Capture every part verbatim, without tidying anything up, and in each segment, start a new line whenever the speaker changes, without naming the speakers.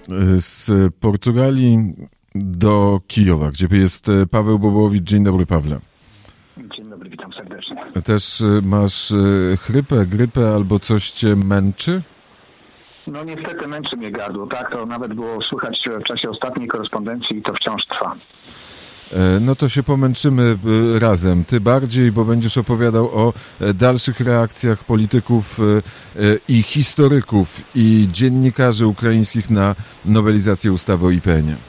z Portugalii do Kijowa, gdzie jest Paweł Bobołowicz. Dzień dobry, Pawle.
Dzień dobry, witam serdecznie.
Też masz chrypę, grypę albo coś cię męczy?
No niestety męczy mnie gardło, tak? To nawet było słychać w czasie ostatniej korespondencji i to wciąż trwa.
No to się pomęczymy razem. Ty bardziej, bo będziesz opowiadał o dalszych reakcjach polityków i historyków i dziennikarzy ukraińskich na nowelizację ustawy o I P N ie.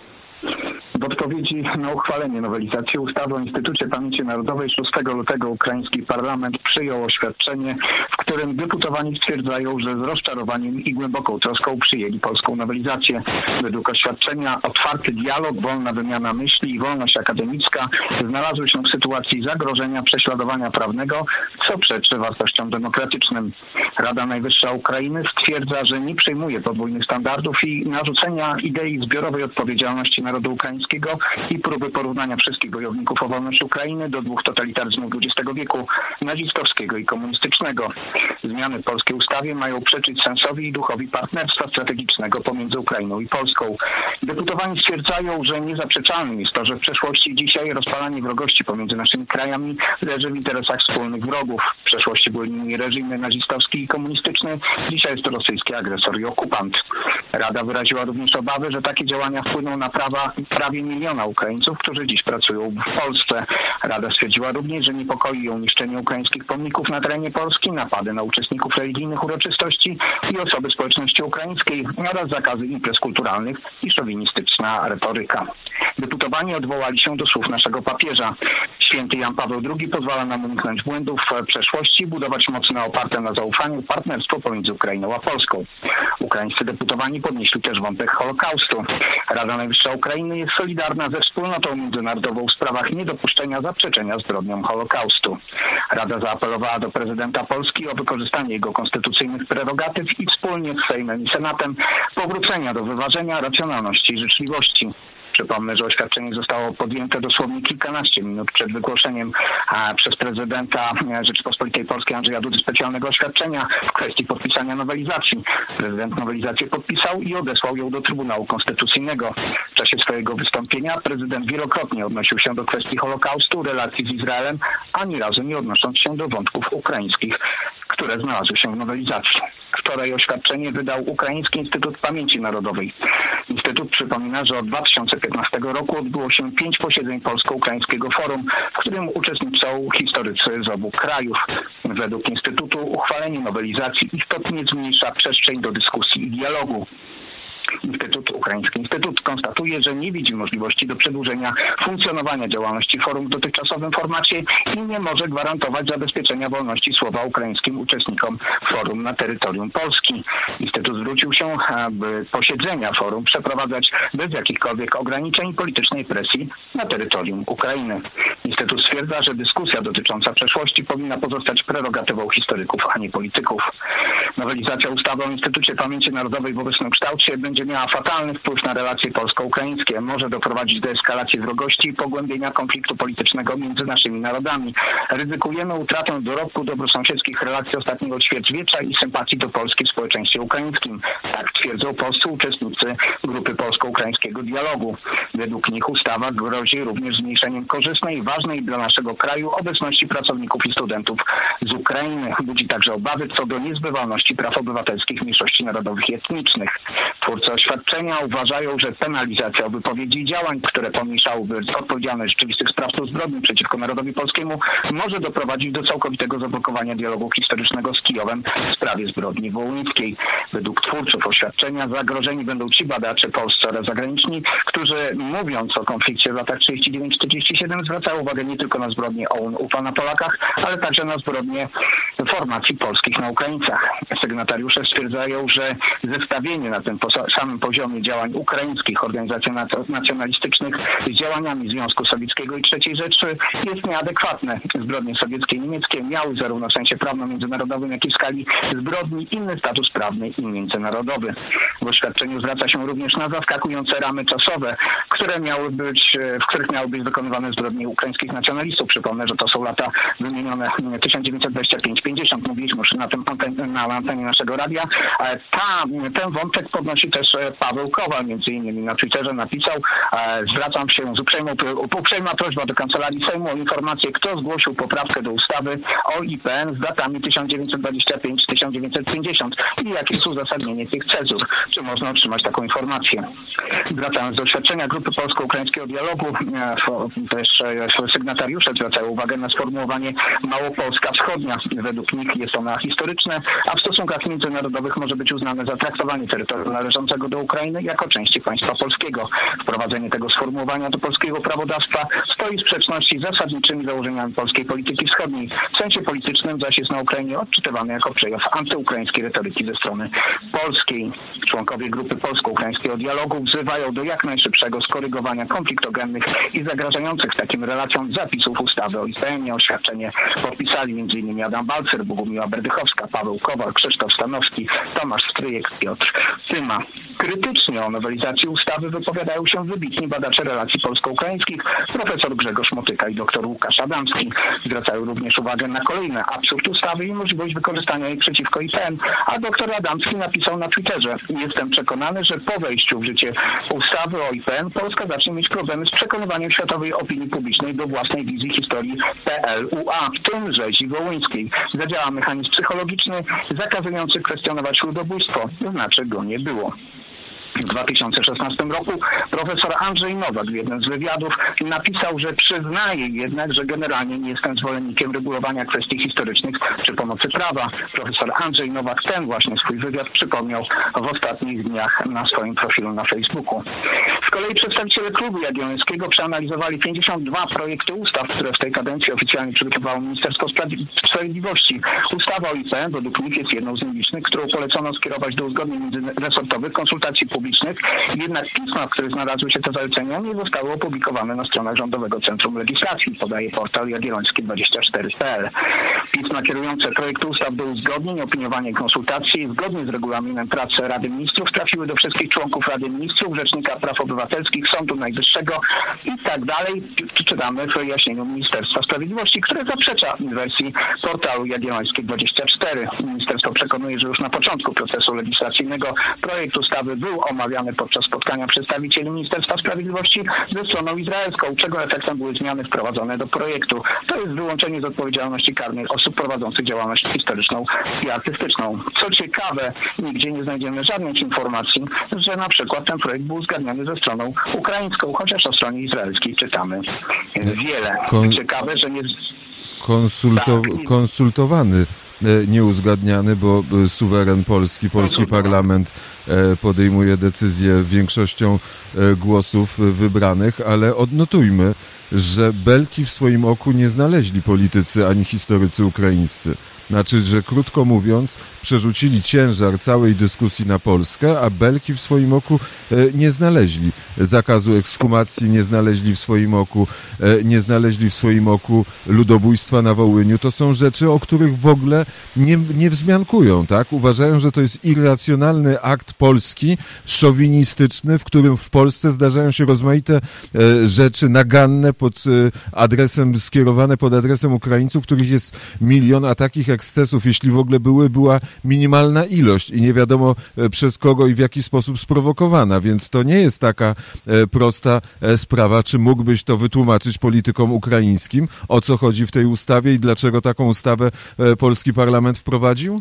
W odpowiedzi na uchwalenie nowelizacji ustawy o Instytucie Pamięci Narodowej szóstego lutego ukraiński parlament przyjął oświadczenie, w którym deputowani stwierdzają, że z rozczarowaniem i głęboką troską przyjęli polską nowelizację. Według oświadczenia otwarty dialog, wolna wymiana myśli i wolność akademicka znalazły się w sytuacji zagrożenia prześladowania prawnego, co przeczy wartościom demokratycznym. Rada Najwyższa Ukrainy stwierdza, że nie przyjmuje podwójnych standardów i narzucenia idei zbiorowej odpowiedzialności narodu ukraińskiego i próby porównania wszystkich bojowników o wolność Ukrainy do dwóch totalitaryzmów dwudziestego wieku, nazistowskiego i komunistycznego. Zmiany w polskiej ustawie mają przeczyć sensowi i duchowi partnerstwa strategicznego pomiędzy Ukrainą i Polską. Deputowani stwierdzają, że niezaprzeczalnym jest to, że w przeszłości i dzisiaj rozpalanie wrogości pomiędzy naszymi krajami leży w interesach wspólnych wrogów. W przeszłości były nimi reżimy nazistowski i komunistyczny, dzisiaj jest to rosyjski agresor i okupant. Rada wyraziła również obawy, że takie działania wpłyną na prawa prawie miliona Ukraińców, którzy dziś pracują w Polsce. Rada stwierdziła również, że niepokoi ją niszczenie ukraińskich pomników na terenie Polski, napady na uczestników religijnych uroczystości i osoby społeczności ukraińskiej oraz zakazy imprez kulturalnych i szowinistyczna retoryka. Deputowani odwołali się do słów naszego papieża. Święty Jan Paweł drugi pozwala nam uniknąć błędów w przeszłości i budować mocne oparte na zaufaniu partnerstwo pomiędzy Ukrainą a Polską. Ukraińscy deputowani podnieśli też wątek Holokaustu. Rada Najwyższa Ukrainy jest solidarna ze wspólnotą międzynarodową w sprawach niedopuszczenia zaprzeczenia zbrodniom Holokaustu. Rada zaapelowała do prezydenta Polski o wykorzystanie jego konstytucyjnych prerogatyw i wspólnie z Sejmem i Senatem powrócenia do wyważenia, racjonalności i życzliwości. Przypomnę, że oświadczenie zostało podjęte dosłownie kilkanaście minut przed wygłoszeniem przez prezydenta Rzeczypospolitej Polskiej Andrzeja Dudy specjalnego oświadczenia w kwestii podpisania nowelizacji. Prezydent nowelizację podpisał i odesłał ją do Trybunału Konstytucyjnego. W czasie swojego wystąpienia prezydent wielokrotnie odnosił się do kwestii Holokaustu, relacji z Izraelem, ani razu nie odnosząc się do wątków ukraińskich, które znalazły się w nowelizacji. Wczoraj oświadczenie wydał Ukraiński Instytut Pamięci Narodowej. Instytut przypomina, że od dwa tysiące piętnastego roku odbyło się pięć posiedzeń Polsko-Ukraińskiego Forum, w którym uczestniczą historycy z obu krajów. Według Instytutu uchwalenie nowelizacji istotnie zmniejsza przestrzeń do dyskusji i dialogu. Instytut, Ukraiński Instytut konstatuje, że nie widzi możliwości do przedłużenia funkcjonowania działalności forum w dotychczasowym formacie i nie może gwarantować zabezpieczenia wolności słowa ukraińskim uczestnikom forum na terytorium Polski. Instytut zwrócił się, aby posiedzenia forum przeprowadzać bez jakichkolwiek ograniczeń politycznej presji na terytorium Ukrainy. Instytut stwierdza, że dyskusja dotycząca przeszłości powinna pozostać prerogatywą historyków, a nie polityków. Nowelizacja ustawy o Instytucie Pamięci Narodowej w obecnym kształcie będzie miała fatalny wpływ na relacje polsko-ukraińskie. Może doprowadzić do eskalacji wrogości i pogłębienia konfliktu politycznego między naszymi narodami. Ryzykujemy utratę dorobku dobrosąsiedzkich relacji ostatniego ćwierćwiecza i sympatii do Polski w społeczeństwie ukraińskim. Tak twierdzą polscy uczestnicy grupy polsko-ukraińskiego dialogu. Według nich ustawa grozi również zmniejszeniem korzystnej i ważnej dla naszego kraju obecności pracowników i studentów z Ukrainy. Budzi także obawy co do niezbywalności praw obywatelskich mniejszości narodowych i etnicznych. Twórcy oświadczenia uważają, że penalizacja wypowiedzi i działań, które pomniejszałyby odpowiedzialność rzeczywistych sprawców zbrodni przeciwko narodowi polskiemu, może doprowadzić do całkowitego zablokowania dialogu historycznego z Kijowem w sprawie zbrodni wołyńskiej. Według twórców oświadczenia zagrożeni będą ci badacze polscy oraz zagraniczni, którzy mówiąc o konflikcie w latach trzydzieści dziewięć czterdzieści siedem zwracają uwagę nie tylko na zbrodnie O U N U P A na Polakach, ale także na zbrodnie formacji polskich na Ukraińcach. Sygnatariusze stwierdzają, że zestawienie na tym samym poziomie działań ukraińskich organizacji nacjonalistycznych z działaniami Związku Sowieckiego i trzeciej Rzeszy jest nieadekwatne. Zbrodnie sowieckie i niemieckie miały zarówno w sensie prawno-międzynarodowym, jak i w skali zbrodni inny status prawny i międzynarodowy. W oświadczeniu zwraca się również na zaskakujące ramy czasowe, które miały być, w których miały być wykonywane zbrodnie ukraińskich nacjonalistów. Przypomnę, że to są lata wymienione tysiąc dziewięćset dwadzieścia pięć pięćdziesiąt. Mówiliśmy już na tym antenie, na antenie naszego radia. Ta, ten wątek podnosi też Paweł Kowal między innymi na Twitterze napisał: zwracam się z uprzejmą, uprzejma prośba do Kancelarii Sejmu o informację, kto zgłosił poprawkę do ustawy o I P N z datami tysiąc dziewięćset dwadzieścia pięć do tysiąc dziewięćset pięćdziesiąt i jakie jest uzasadnienie tych cezur. Czy można otrzymać taką informację? Wracając do oświadczenia Grupy Polsko-Ukraińskiego Dialogu, też sygnatariusze zwracają uwagę na sformułowanie Małopolska Wschodnia. Według nich jest ona historyczne, a w stosunkach międzynarodowych może być uznane za traktowanie terytorium należącego do Ukrainy jako części państwa polskiego. Wprowadzenie tego sformułowania do polskiego prawodawstwa stoi w sprzeczności z zasadniczymi założeniami polskiej polityki wschodniej. W sensie politycznym zaś jest na Ukrainie odczytywane jako przejaw antyukraińskiej retoryki ze strony polskiej. Członkowie Grupy Polsko-Ukraińskiego Dialogu wzywają do jak najszybszego skorygowania konfliktogennych i zagrażających takim relacjom zapisów ustawy o I P N. Oświadczenie podpisali m.in. Adam Balcer, Bogumiła Berdychowska, Paweł Kowal, Krzysztof Stanowski, Tomasz Stryjek, Piotr Tyma. Krytycznie o nowelizacji ustawy wypowiadają się wybitni badacze relacji polsko-ukraińskich, profesor Grzegorz Motyka i dr Łukasz Adamski. Zwracają również uwagę na kolejny absurd ustawy i możliwość wykorzystania jej przeciwko I P N, a dr Adamski napisał na Twitterze: jestem przekonany, że po wejściu w życie ustawy o I P N Polska zacznie mieć problemy z przekonywaniem światowej opinii publicznej do własnej wizji historii P L U A, w tym rzezi wołyńskiej. Zadziała mechanizm psychologiczny zakazujący kwestionować ludobójstwo, to znaczy go nie było. W dwa tysiące szesnastym roku profesor Andrzej Nowak w jednym z wywiadów napisał, że przyznaje jednak, że generalnie nie jestem zwolennikiem regulowania kwestii historycznych przy pomocy prawa. Profesor Andrzej Nowak ten właśnie swój wywiad przypomniał w ostatnich dniach na swoim profilu na Facebooku. Z kolei przedstawiciele Klubu Jagiellońskiego przeanalizowali pięćdziesiąt dwa projekty ustaw, które w tej kadencji oficjalnie przygotowało Ministerstwo Sprawiedliwości. Ustawa o I P N według nich jest jedną z nielicznych, którą polecono skierować do uzgodnień międzyresortowych, konsultacji publicznych. Jednak pisma, w których znalazły się te zalecenia, nie zostały opublikowane na stronach Rządowego Centrum Legislacji, podaje portal jagielloński dwadzieścia cztery kropka p l. Pisma kierujące projekty ustaw do uzgodnień, opiniowania i konsultacji zgodnie z regulaminem pracy Rady Ministrów trafiły do wszystkich członków Rady Ministrów, Rzecznika Praw Obywatelskich, Sądu Najwyższego i tak dalej. Czytamy w wyjaśnieniu Ministerstwa Sprawiedliwości, które zaprzecza wersji portalu jagielloński dwadzieścia cztery. Ministerstwo przekonuje, że już na początku procesu legislacyjnego projekt ustawy był omawiany podczas spotkania przedstawicieli Ministerstwa Sprawiedliwości ze stroną izraelską, czego efektem były zmiany wprowadzone do projektu. To jest wyłączenie z odpowiedzialności karnej osób prowadzących działalność historyczną i artystyczną. Co ciekawe, nigdzie nie znajdziemy żadnych informacji, że na przykład ten projekt był uzgadniany ze stroną ukraińską, chociaż o stronie izraelskiej czytamy wiele. Kon... Ciekawe, że nie...
Konsulto... Tak, i... Konsultowany, nieuzgadniany, bo suweren polski, polski parlament podejmuje decyzję większością głosów wybranych, ale odnotujmy, że belki w swoim oku nie znaleźli politycy ani historycy ukraińscy. Znaczy, że krótko mówiąc, przerzucili ciężar całej dyskusji na Polskę, a belki w swoim oku nie znaleźli zakazu ekshumacji, nie znaleźli w swoim oku, nie znaleźli w swoim oku ludobójstwa na Wołyniu. To są rzeczy, o których w ogóle nie, nie wzmiankują, tak? Uważają, że to jest irracjonalny akt polski, szowinistyczny, w którym w Polsce zdarzają się rozmaite rzeczy naganne pod adresem, skierowane pod adresem Ukraińców, których jest milion, a takich ekscesów, jeśli w ogóle były, była minimalna ilość i nie wiadomo przez kogo i w jaki sposób sprowokowana, więc to nie jest taka prosta sprawa. Czy mógłbyś to wytłumaczyć politykom ukraińskim, o co chodzi w tej ustawie i dlaczego taką ustawę polski parlament wprowadził?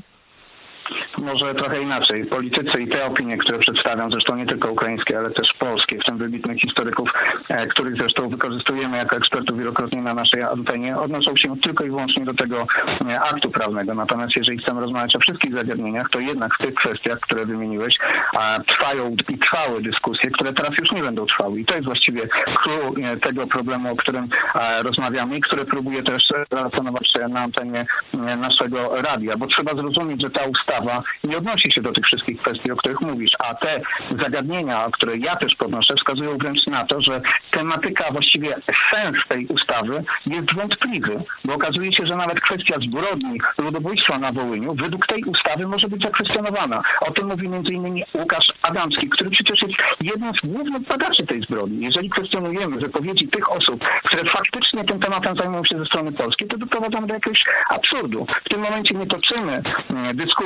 Może trochę inaczej. Politycy i te opinie, które przedstawiam, zresztą nie tylko ukraińskie, ale też polskie, w tym wybitnych historyków, e, których zresztą wykorzystujemy jako ekspertów wielokrotnie na naszej antenie, odnoszą się tylko i wyłącznie do tego e, aktu prawnego. Natomiast jeżeli chcemy rozmawiać o wszystkich zagadnieniach, to jednak w tych kwestiach, które wymieniłeś, e, trwają i trwały dyskusje, które teraz już nie będą trwały. I to jest właściwie clue e, tego problemu, o którym e, rozmawiamy i który próbuję też relacjonować na antenie e, naszego radia, bo trzeba zrozumieć, że ta ustawa nie odnosi się do tych wszystkich kwestii, o których mówisz, a te zagadnienia, które ja też podnoszę, wskazują wręcz na to, że tematyka, właściwie sens tej ustawy jest wątpliwy, bo okazuje się, że nawet kwestia zbrodni ludobójstwa na Wołyniu według tej ustawy może być zakwestionowana. O tym mówi między innymi Łukasz Adamski, który przecież jest jednym z głównych badaczy tej zbrodni. Jeżeli kwestionujemy wypowiedzi tych osób, które faktycznie tym tematem zajmują się ze strony polskiej, to doprowadzamy do jakiegoś absurdu. W tym momencie nie toczymy dyskusji na poziomie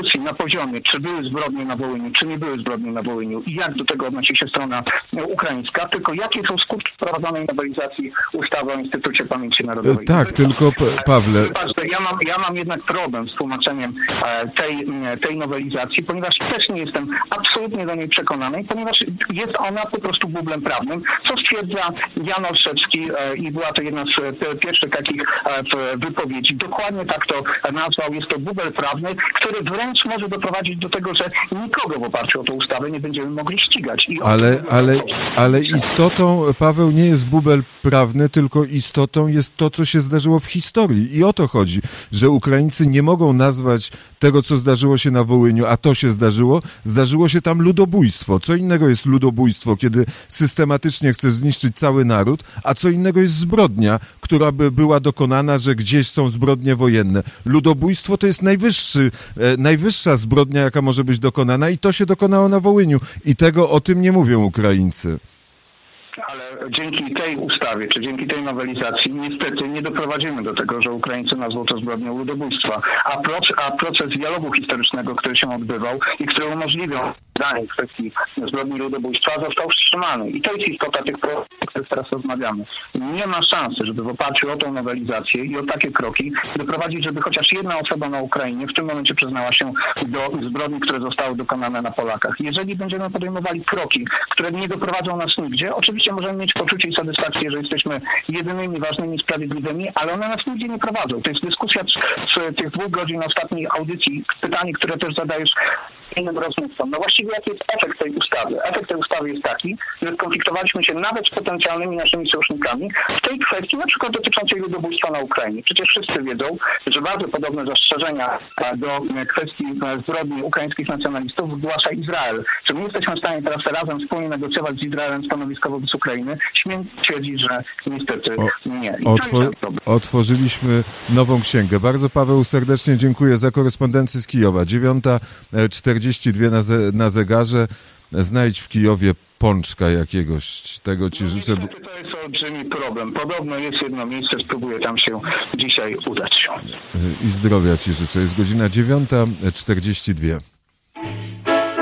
poziomie, czy były zbrodnie na Wołyniu, czy nie były zbrodnie na Wołyniu i jak do tego odnosi się strona ukraińska, tylko jakie są skutki wprowadzonej nowelizacji ustawy o Instytucie Pamięci Narodowej.
Tak, tylko Pawle...
Ja mam, ja mam jednak problem z tłumaczeniem tej, tej nowelizacji, ponieważ też nie jestem absolutnie do niej przekonany, ponieważ jest ona po prostu bublem prawnym, co stwierdza Jan Olszewski i była to jedna z pierwszych takich wypowiedzi. Dokładnie tak to nazwał. Jest to bubel prawny, który wręcz może doprowadzić do tego, że nikogo w oparciu o tę ustawę nie będziemy mogli ścigać. I
ale, ale, ale istotą, Paweł, nie jest bubel prawny, tylko istotą jest to, co się zdarzyło w historii. I o to chodzi, że Ukraińcy nie mogą nazwać tego, co zdarzyło się na Wołyniu, a to się zdarzyło. Zdarzyło się tam ludobójstwo. Co innego jest ludobójstwo, kiedy systematycznie chcesz zniszczyć cały naród, a co innego jest zbrodnia, która by była dokonana, że gdzieś są zbrodnie wojenne. Ludobójstwo to jest najwyższy, e, najwyższa zbrodnia, jaka może być dokonana i to się dokonało na Wołyniu. I tego o tym nie mówią Ukraińcy.
Ale dzięki tej ustawie, czy dzięki tej nowelizacji niestety nie doprowadzimy do tego, że Ukraińcy nazwą to zbrodnią ludobójstwa. A proces, a proces dialogu historycznego, który się odbywał i który umożliwiał zdanie w kwestii zbrodni ludobójstwa, został wstrzymany. I to jest istota tych procesów, o których teraz rozmawiamy. Nie ma szansy, żeby w oparciu o tą nowelizację i o takie kroki doprowadzić, żeby chociaż jedna osoba na Ukrainie w tym momencie przyznała się do zbrodni, które zostały dokonane na Polakach. Jeżeli będziemy podejmowali kroki, które nie doprowadzą nas nigdzie, oczywiście możemy mieć poczucie i satysfakcję, że jesteśmy jedynymi ważnymi, sprawiedliwymi, ale one nas nigdzie nie prowadzą. To jest dyskusja z, z tych dwóch godzin ostatniej audycji, pytanie, które też zadajesz innym rozmówcom. No właściwie jaki jest efekt tej ustawy? Efekt tej ustawy jest taki, że skonfliktowaliśmy się nawet z potencjalnymi naszymi sojusznikami w tej kwestii, na przykład dotyczącej ludobójstwa na Ukrainie. Przecież wszyscy wiedzą, że bardzo podobne zastrzeżenia do kwestii zbrodni ukraińskich nacjonalistów zgłasza Izrael. Czy my jesteśmy w stanie teraz razem wspólnie negocjować z Izraelem stanowisko wobec Ukrainy? Śmiem twierdzić, że niestety nie.
Otwor- otworzyliśmy nową księgę. Bardzo, Paweł, serdecznie dziękuję za korespondencję z Kijowa. dziewiąta czterdzieści dwa na, ze- na zegarze. Znajdź w Kijowie pączka jakiegoś. Tego ci
no,
życzę.
Niestety to jest olbrzymi problem. Podobno jest jedno miejsce, spróbuję tam się dzisiaj udać.
I zdrowia ci życzę. Jest godzina dziewiąta czterdzieści dwa.